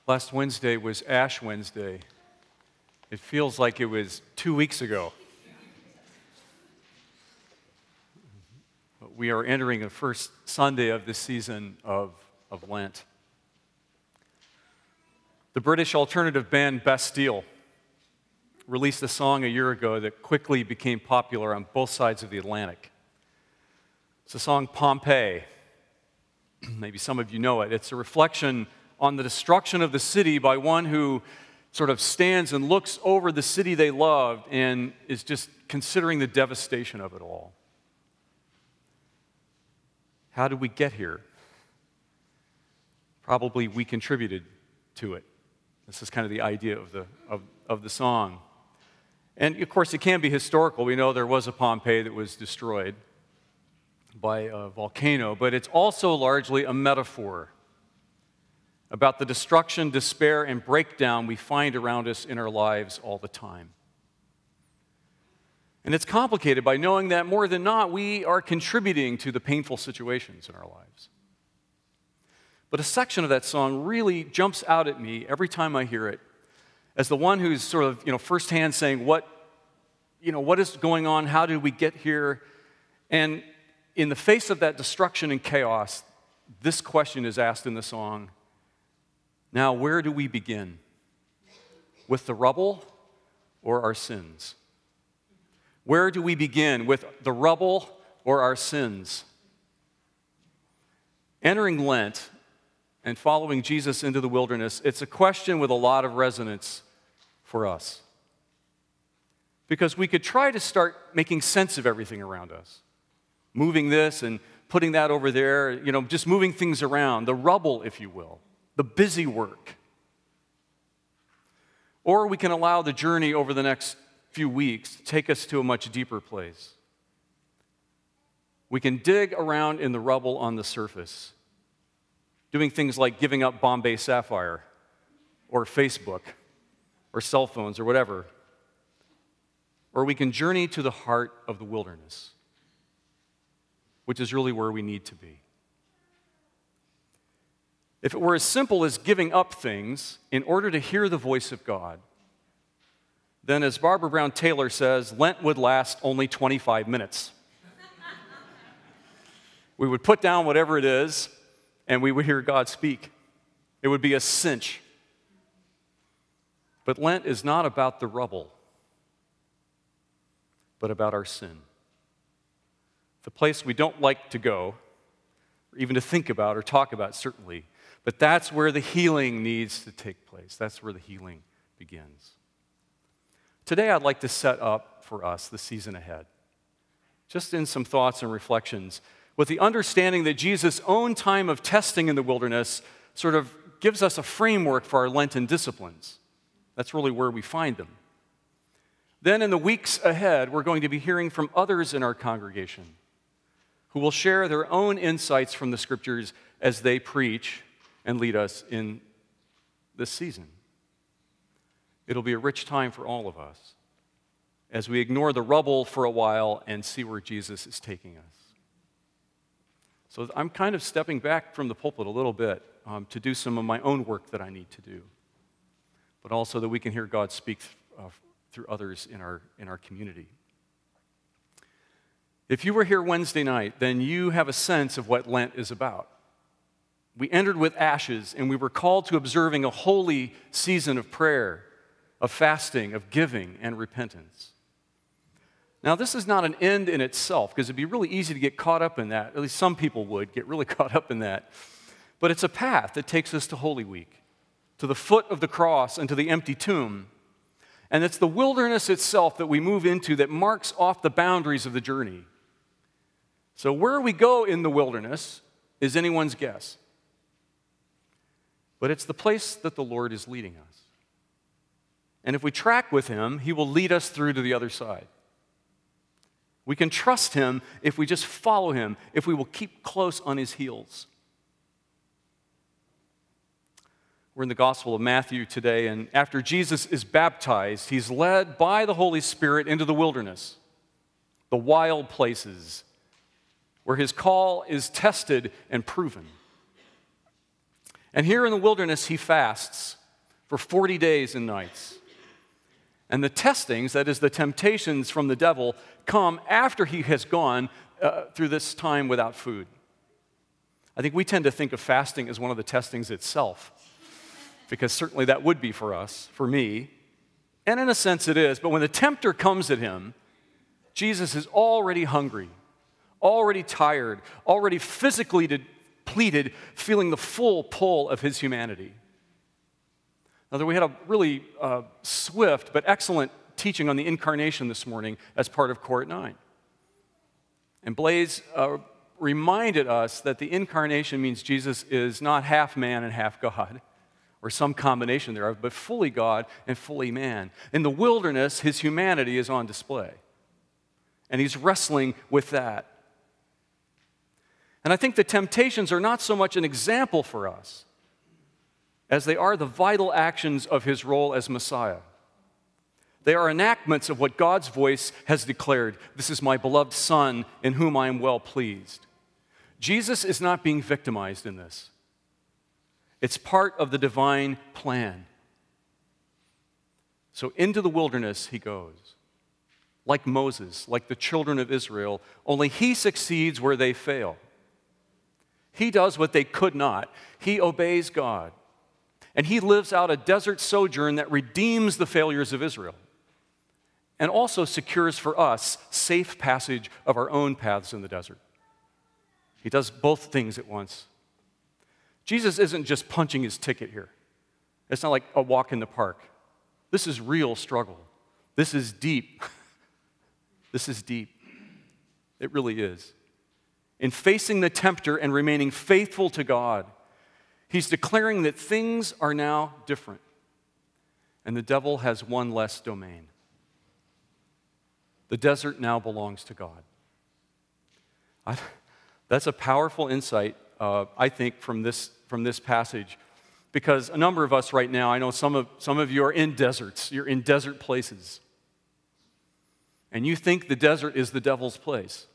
Last Wednesday was Ash Wednesday. It feels like it was 2 weeks ago. But we are entering the first Sunday of this season of Lent. The British alternative band Bastille released a song a year ago that quickly became popular on both sides of the Atlantic. It's the song Pompeii. Maybe some of you know it. It's a reflection on the destruction of the city by one who sort of stands and looks over the city they loved and is just considering the devastation of it all. How did we get here? Probably we contributed to it. This is kind of the idea of the song. And of course, it can be historical. We know there was a Pompeii that was destroyed by a volcano, but it's also largely a metaphor about the destruction, despair, and breakdown we find around us in our lives all the time. And it's complicated by knowing that more than not, we are contributing to the painful situations in our lives. But a section of that song really jumps out at me every time I hear it as the one who's sort of, firsthand saying, what is going on? How did we get here? And in the face of that destruction and chaos, this question is asked in the song. Now, where do we begin? With the rubble or our sins? Where do we begin? With the rubble or our sins? Entering Lent and following Jesus into the wilderness, it's a question with a lot of resonance for us. Because we could try to start making sense of everything around us. Moving this and putting that over there, just moving things around, the rubble, if you will. The busy work. Or we can allow the journey over the next few weeks to take us to a much deeper place. We can dig around in the rubble on the surface, doing things like giving up Bombay Sapphire, or Facebook, or cell phones, or whatever. Or we can journey to the heart of the wilderness, which is really where we need to be. If it were as simple as giving up things in order to hear the voice of God, then as Barbara Brown Taylor says, Lent would last only 25 minutes. We would put down whatever it is, and we would hear God speak. It would be a cinch. But Lent is not about the rubble, but about our sin. The place we don't like to go, or even to think about or talk about, certainly. But that's where the healing needs to take place. That's where the healing begins. Today, I'd like to set up for us the season ahead, just in some thoughts and reflections, with the understanding that Jesus' own time of testing in the wilderness sort of gives us a framework for our Lenten disciplines. That's really where we find them. Then in the weeks ahead, we're going to be hearing from others in our congregation who will share their own insights from the Scriptures as they preach and lead us in this season. It'll be a rich time for all of us as we ignore the rubble for a while and see where Jesus is taking us. So I'm kind of stepping back from the pulpit a little bit to do some of my own work that I need to do, but also that we can hear God speak through others in our community. If you were here Wednesday night, then you have a sense of what Lent is about. We entered with ashes, and we were called to observing a holy season of prayer, of fasting, of giving, and repentance. Now, this is not an end in itself, because it'd be really easy to get caught up in that. At least some people would get really caught up in that. But it's a path that takes us to Holy Week, to the foot of the cross and to the empty tomb. And it's the wilderness itself that we move into that marks off the boundaries of the journey. So where we go in the wilderness is anyone's guess. But it's the place that the Lord is leading us. And if we track with Him, He will lead us through to the other side. We can trust Him if we just follow Him, if we will keep close on His heels. We're in the Gospel of Matthew today, and after Jesus is baptized, He's led by the Holy Spirit into the wilderness, the wild places, where His call is tested and proven. And here in the wilderness, he fasts for 40 days and nights. And the testings, that is, the temptations from the devil, come after he has gone through this time without food. I think we tend to think of fasting as one of the testings itself, because certainly that would be for us, for me, and in a sense it is. But when the tempter comes at him, Jesus is already hungry, already tired, already physically depleted, feeling the full pull of his humanity. Now, we had a really swift but excellent teaching on the incarnation this morning as part of Core at 9. And Blaze reminded us that the incarnation means Jesus is not half man and half God, or some combination thereof, but fully God and fully man. In the wilderness, his humanity is on display. And he's wrestling with that. And I think the temptations are not so much an example for us as they are the vital actions of his role as Messiah. They are enactments of what God's voice has declared. This is my beloved Son, in whom I am well pleased. Jesus is not being victimized in this. It's part of the divine plan. So into the wilderness he goes, like Moses, like the children of Israel, only he succeeds where they fail. He does what they could not. He obeys God. And he lives out a desert sojourn that redeems the failures of Israel and also secures for us safe passage of our own paths in the desert. He does both things at once. Jesus isn't just punching his ticket here. It's not like a walk in the park. This is real struggle. This is deep. This is deep. It really is. In facing the tempter and remaining faithful to God, he's declaring that things are now different, and the devil has one less domain. The desert now belongs to God. That's a powerful insight, I think, from this passage, because a number of us right now, I know some of you are in deserts. You're in desert places, and you think the desert is the devil's place.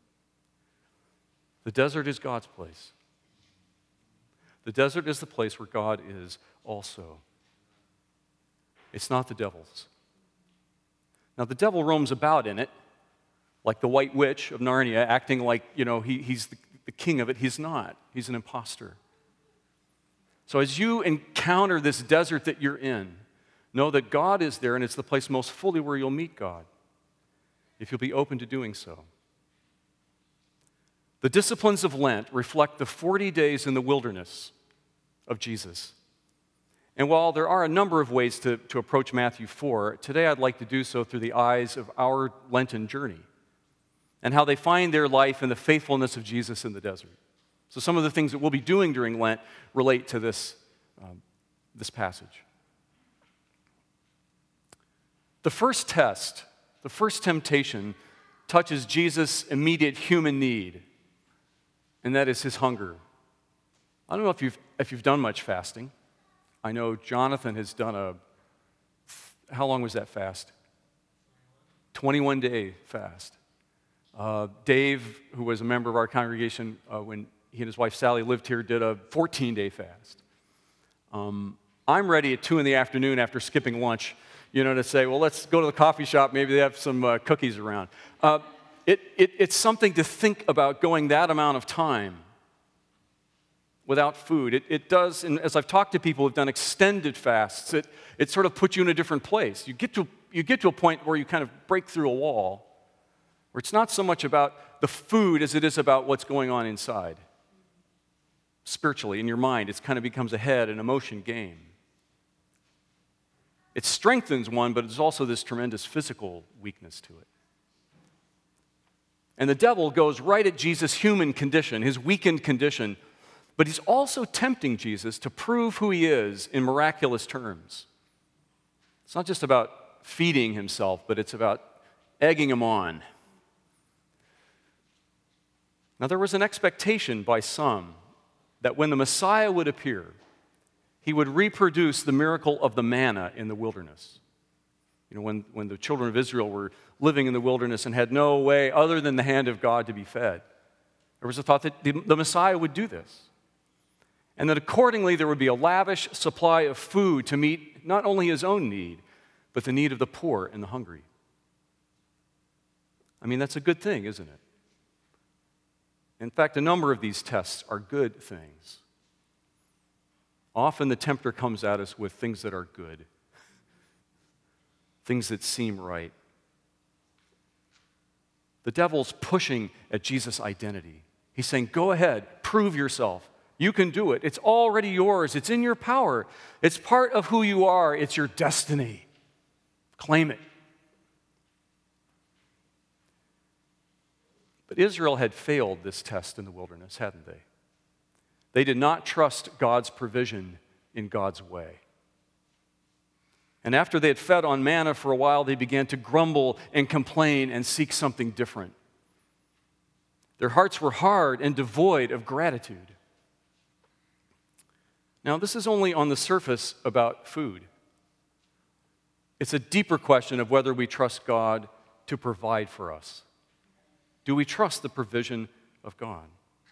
The desert is God's place. The desert is the place where God is also. It's not the devil's. Now, the devil roams about in it, like the white witch of Narnia, acting like, he's the king of it. He's not. He's an imposter. So as you encounter this desert that you're in, know that God is there, and it's the place most fully where you'll meet God, if you'll be open to doing so. The disciplines of Lent reflect the 40 days in the wilderness of Jesus. And while there are a number of ways to approach Matthew 4, today I'd like to do so through the eyes of our Lenten journey and how they find their life in the faithfulness of Jesus in the desert. So some of the things that we'll be doing during Lent relate to this passage. The first test, the first temptation, touches Jesus' immediate human need, and that is his hunger. I don't know if you've done much fasting. I know Jonathan has done how long was that fast? 21-day fast. Dave, who was a member of our congregation when he and his wife Sally lived here, did a 14-day fast. I'm ready at 2 in the afternoon after skipping lunch, to say, well, let's go to the coffee shop. Maybe they have some cookies around. It's something to think about going that amount of time without food. It does, and as I've talked to people who've done extended fasts, it sort of puts you in a different place. You get to a point where you kind of break through a wall, where it's not so much about the food as it is about what's going on inside. Spiritually, in your mind, it kind of becomes a head and emotion game. It strengthens one, but there's also this tremendous physical weakness to it. And the devil goes right at Jesus' human condition, his weakened condition, but he's also tempting Jesus to prove who he is in miraculous terms. It's not just about feeding himself, but it's about egging him on. Now, there was an expectation by some that when the Messiah would appear, he would reproduce the miracle of the manna in the wilderness. When the children of Israel were living in the wilderness and had no way other than the hand of God to be fed, there was a thought that the Messiah would do this. and that accordingly there would be a lavish supply of food to meet not only his own need, but the need of the poor and the hungry. I mean, that's a good thing, isn't it? In fact, a number of these tests are good things. Often the tempter comes at us with things that are good, things that seem right. The devil's pushing at Jesus' identity. He's saying, go ahead, prove yourself. You can do it. It's already yours. It's in your power. It's part of who you are. It's your destiny. Claim it. But Israel had failed this test in the wilderness, hadn't they? They did not trust God's provision in God's way. And after they had fed on manna for a while, they began to grumble and complain and seek something different. Their hearts were hard and devoid of gratitude. Now, this is only on the surface about food. It's a deeper question of whether we trust God to provide for us. Do we trust the provision of God?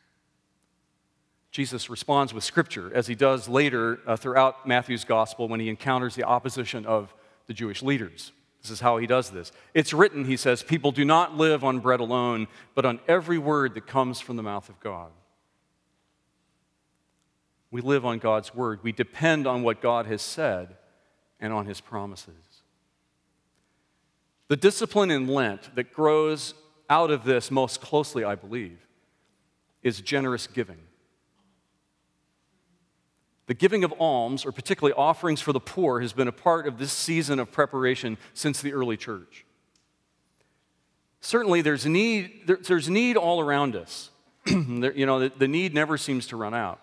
Jesus responds with Scripture, as he does later throughout Matthew's gospel when he encounters the opposition of the Jewish leaders. This is how he does this. It's written, he says, people do not live on bread alone, but on every word that comes from the mouth of God. We live on God's word. We depend on what God has said and on his promises. The discipline in Lent that grows out of this most closely, I believe, is generous giving. The giving of alms, or particularly offerings for the poor, has been a part of this season of preparation since the early church. Certainly, there's need all around us. The need never seems to run out.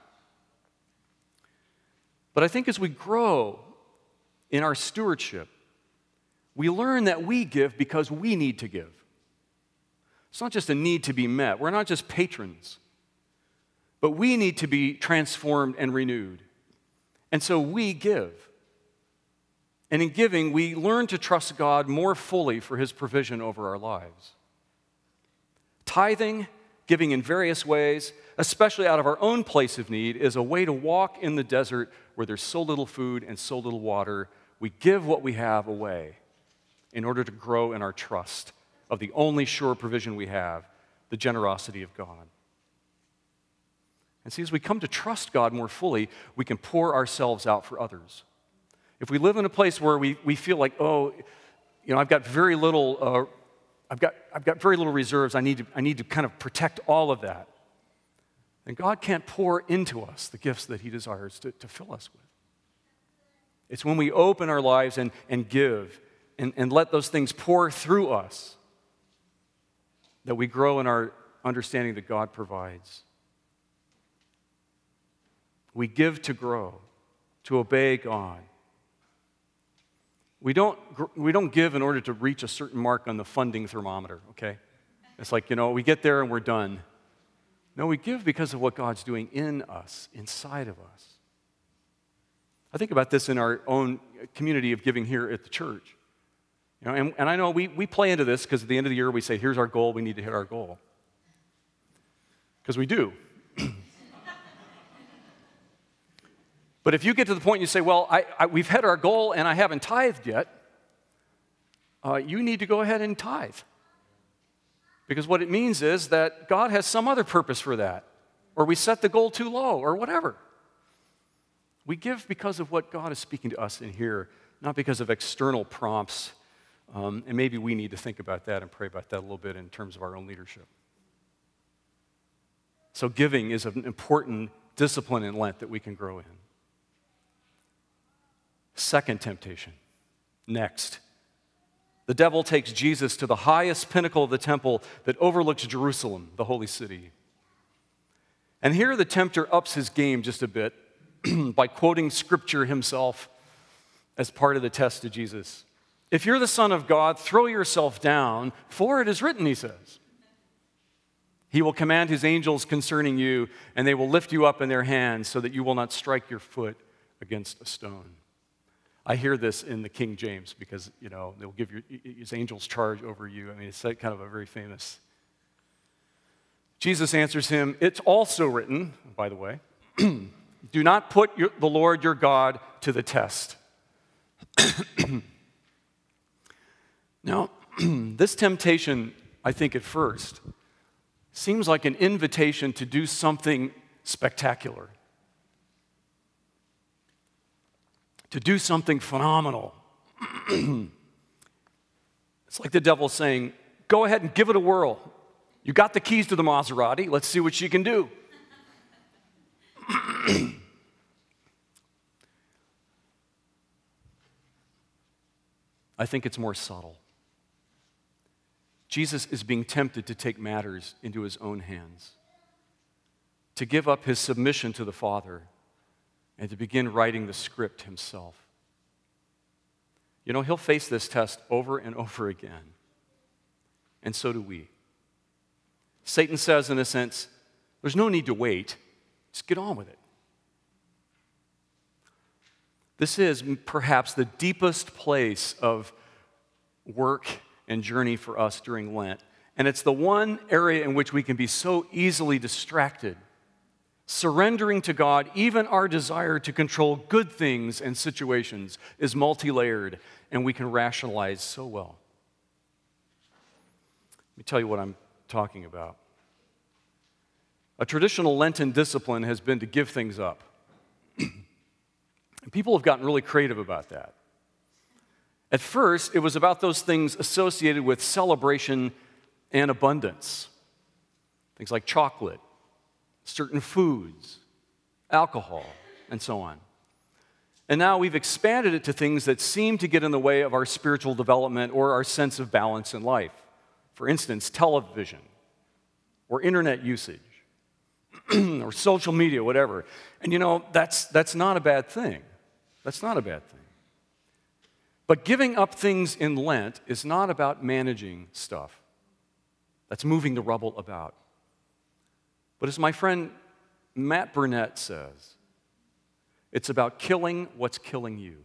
But I think as we grow in our stewardship, we learn that we give because we need to give. It's not just a need to be met. We're not just patrons, but we need to be transformed and renewed. And so we give. And in giving, we learn to trust God more fully for his provision over our lives. Tithing, giving in various ways, especially out of our own place of need, is a way to walk in the desert where there's so little food and so little water. We give what we have away in order to grow in our trust of the only sure provision we have, the generosity of God. And see, as we come to trust God more fully, we can pour ourselves out for others. If we live in a place where we feel like, I've got very little, I've got very little reserves, I need to kind of protect all of that, then God can't pour into us the gifts that he desires to fill us with. It's when we open our lives and give and let those things pour through us that we grow in our understanding that God provides. We give to grow, to obey God. We don't give in order to reach a certain mark on the funding thermometer, okay? It's like, we get there and we're done. No, we give because of what God's doing in us, inside of us. I think about this in our own community of giving here at the church. And I know we play into this because at the end of the year we say, here's our goal, we need to hit our goal. Because we do. But if you get to the point and you say, well, we've hit our goal and I haven't tithed yet, you need to go ahead and tithe. Because what it means is that God has some other purpose for that, or we set the goal too low, or whatever. We give because of what God is speaking to us in here, not because of external prompts, and maybe we need to think about that and pray about that a little bit in terms of our own leadership. So giving is an important discipline in Lent that we can grow in. Second temptation. Next. The devil takes Jesus to the highest pinnacle of the temple that overlooks Jerusalem, the holy city. And here the tempter ups his game just a bit by quoting Scripture himself as part of the test to Jesus. If you're the Son of God, throw yourself down, for it is written, he says. He will command his angels concerning you, and they will lift you up in their hands so that you will not strike your foot against a stone. I hear this in the King James because, they'll give his angels charge over you. I mean, it's kind of a very famous. Jesus answers him, it's also written, by the way, Do not put the Lord your God to the test. Now, this temptation, I think at first, seems like an invitation to do something spectacular, to do something phenomenal. It's like the devil saying, go ahead and give it a whirl. You got the keys to the Maserati. Let's see what you can do. I think it's more subtle. Jesus is being tempted to take matters into his own hands, to give up his submission to the Father, and to begin writing the script himself. You know, he'll face this test over and over again, and so do we. Satan says, in a sense, there's no need to wait. Just get on with it. This is perhaps the deepest place of work and journey for us during Lent. And it's the one area in which we can be so easily distracted. Surrendering to God, even our desire to control good things and situations, is multi-layered, and we can rationalize so well. Let me tell you what I'm talking about. A traditional Lenten discipline has been to give things up. And people have gotten really creative about that. At first, it was about those things associated with celebration and abundance. Things like chocolate, certain foods, alcohol, and so on. And now we've expanded it to things that seem to get in the way of our spiritual development or our sense of balance in life. For instance, television, or internet usage, or social media, whatever. And you know, that's not a bad thing. That's not a bad thing. But giving up things in Lent is not about managing stuff. That's moving the rubble about. But as my friend Matt Burnett says, it's about killing what's killing you.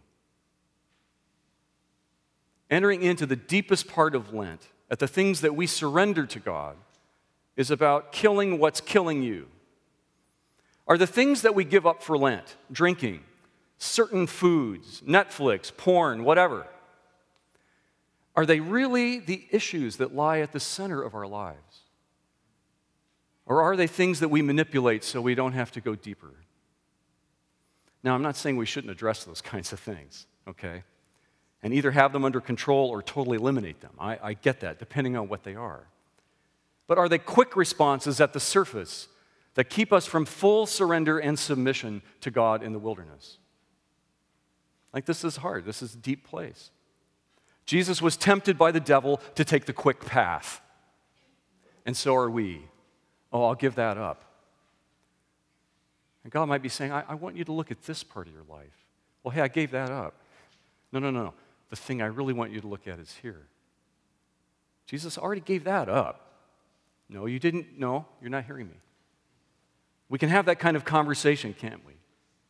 Entering into the deepest part of Lent, at the things that we surrender to God, is about killing what's killing you. Are the things that we give up for Lent, drinking, certain foods, Netflix, porn, whatever, are they really the issues that lie at the center of our lives? Or are they things that we manipulate so we don't have to go deeper? Now, I'm not saying we shouldn't address those kinds of things, okay? And either have them under control or totally eliminate them. I get that, depending on what they are. But are they quick responses at the surface that keep us from full surrender and submission to God in the wilderness? Like, this is hard. This is a deep place. Jesus was tempted by the devil to take the quick path. And so are we. Oh, I'll give that up. And God might be saying, I want you to look at this part of your life. Well, hey, I gave that up. No. The thing I really want you to look at is here. Jesus already gave that up. No, you didn't. No, you're not hearing me. We can have that kind of conversation, can't we?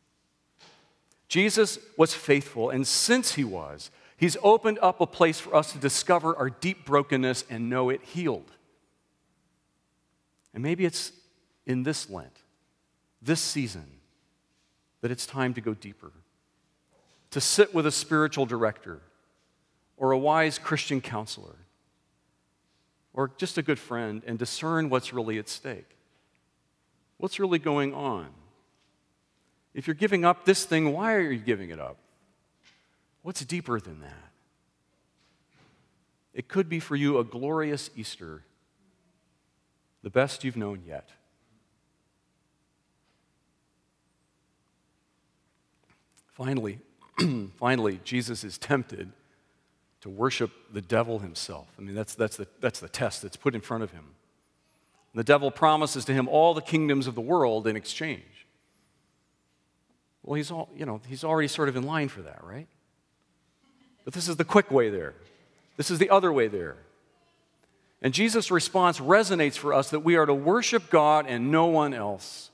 Jesus was faithful, and since he was, he's opened up a place for us to discover our deep brokenness and know it healed. And maybe it's in this Lent, this season, that it's time to go deeper, to sit with a spiritual director or a wise Christian counselor or just a good friend and discern what's really at stake. What's really going on? If you're giving up this thing, why are you giving it up? What's deeper than that? It could be for you a glorious Easter, the best you've known yet. Finally, Jesus is tempted to worship the devil himself. I mean, that's the test that's put in front of him. The devil promises to him all the kingdoms of the world in exchange. Well, he's already sort of in line for that, right? But this is the quick way there. This is the other way there. And Jesus' response resonates for us that we are to worship God and no one else.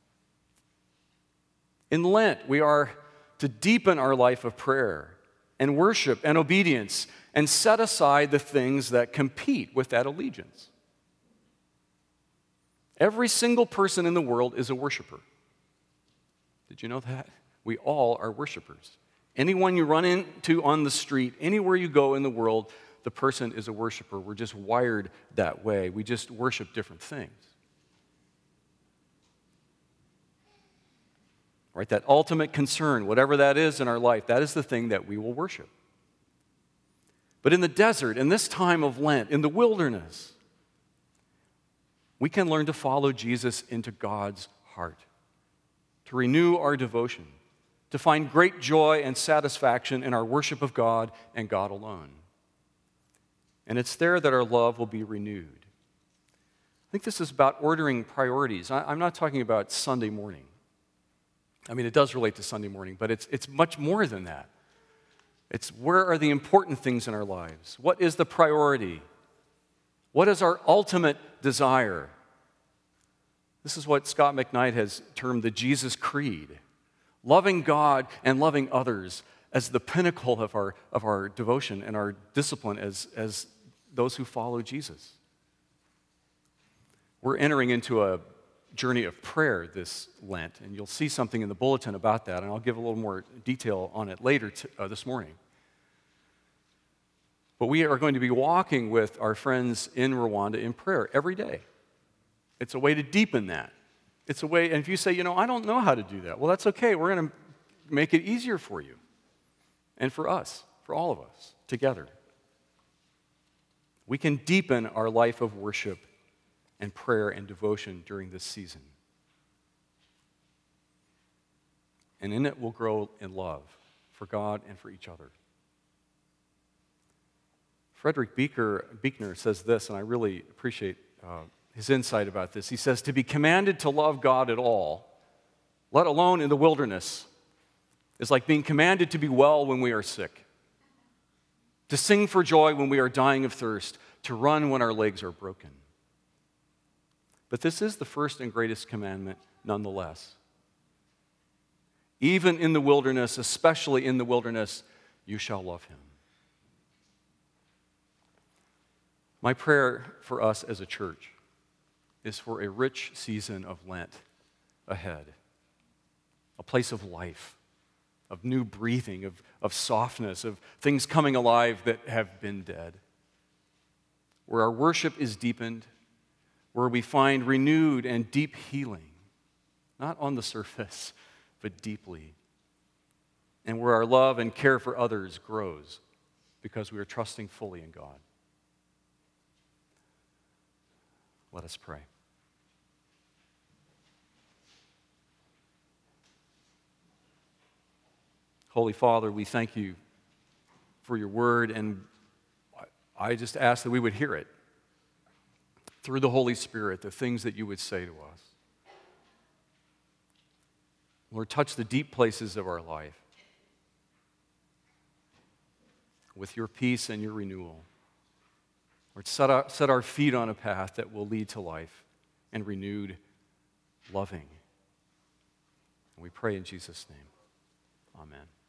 In Lent, we are to deepen our life of prayer and worship and obedience and set aside the things that compete with that allegiance. Every single person in the world is a worshiper. Did you know that? We all are worshipers. Anyone you run into on the street, anywhere you go in the world, the person is a worshiper. We're just wired that way. We just worship different things. Right? That ultimate concern, whatever that is in our life, that is the thing that we will worship. But in the desert, in this time of Lent, in the wilderness, we can learn to follow Jesus into God's heart, to renew our devotion, to find great joy and satisfaction in our worship of God and God alone. And it's there that our love will be renewed. I think this is about ordering priorities. I'm not talking about Sunday morning. I mean, it does relate to Sunday morning, but it's much more than that. It's where are the important things in our lives? What is the priority? What is our ultimate desire? This is what Scott McKnight has termed the Jesus Creed. Loving God and loving others as the pinnacle of our devotion and our discipline as those who follow Jesus. We're entering into a journey of prayer this Lent, and you'll see something in the bulletin about that, and I'll give a little more detail on it later this morning. But we are going to be walking with our friends in Rwanda in prayer every day. It's a way to deepen that. It's a way, and if you say, I don't know how to do that, well, that's okay. We're going to make it easier for you and for us, for all of us, together. We can deepen our life of worship and prayer and devotion during this season. And in it, we'll grow in love for God and for each other. Frederick Buechner says this, and I really appreciate his insight about this. He says, to be commanded to love God at all, let alone in the wilderness, is like being commanded to be well when we are sick, to sing for joy when we are dying of thirst, to run when our legs are broken. But this is the first and greatest commandment nonetheless. Even in the wilderness, especially in the wilderness, you shall love him. My prayer for us as a church is for a rich season of Lent ahead, a place of life, of new breathing, of softness, of things coming alive that have been dead, where our worship is deepened, where we find renewed and deep healing, not on the surface, but deeply, and where our love and care for others grows because we are trusting fully in God. Let us pray. Holy Father, we thank you for your word, and I just ask that we would hear it through the Holy Spirit, the things that you would say to us. Lord, touch the deep places of our life with your peace and your renewal. Lord, set our feet on a path that will lead to life and renewed loving. And we pray in Jesus' name. Amen.